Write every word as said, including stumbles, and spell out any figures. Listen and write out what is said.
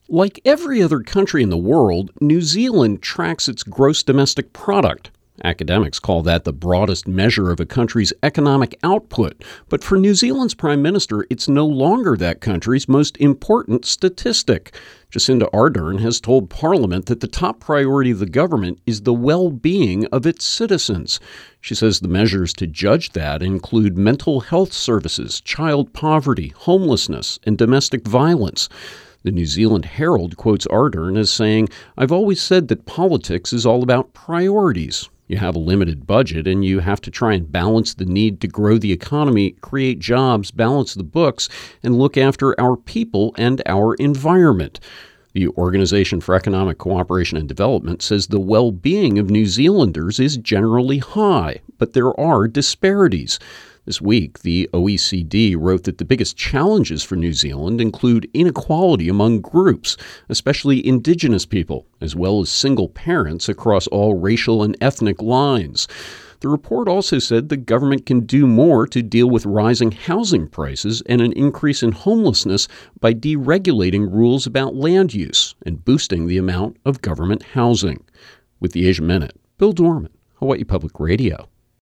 Like every other country in the world, New Zealand tracks its gross domestic product. Academics call that the broadest measure of a country's economic output, but for New Zealand's Prime Minister, it's no longer that country's most important statistic. Jacinda Ardern has told Parliament that the top priority of the government is the well-being of its citizens. She says the measures to judge that include mental health services, child poverty, homelessness, and domestic violence. The New Zealand Herald quotes Ardern as saying, "I've always said that politics is all about priorities. You have a limited budget and you have to try and balance the need to grow the economy, create jobs, balance the books, and look after our people and our environment." The Organization for Economic Cooperation and Development says the well-being of New Zealanders is generally high, but there are disparities. This week, the O E C D wrote that the biggest challenges for New Zealand include inequality among groups, especially Indigenous people, as well as single parents across all racial and ethnic lines. The report also said the government can do more to deal with rising housing prices and an increase in homelessness by deregulating rules about land use and boosting the amount of government housing. With the Asia Minute, Bill Dorman, Hawaii Public Radio.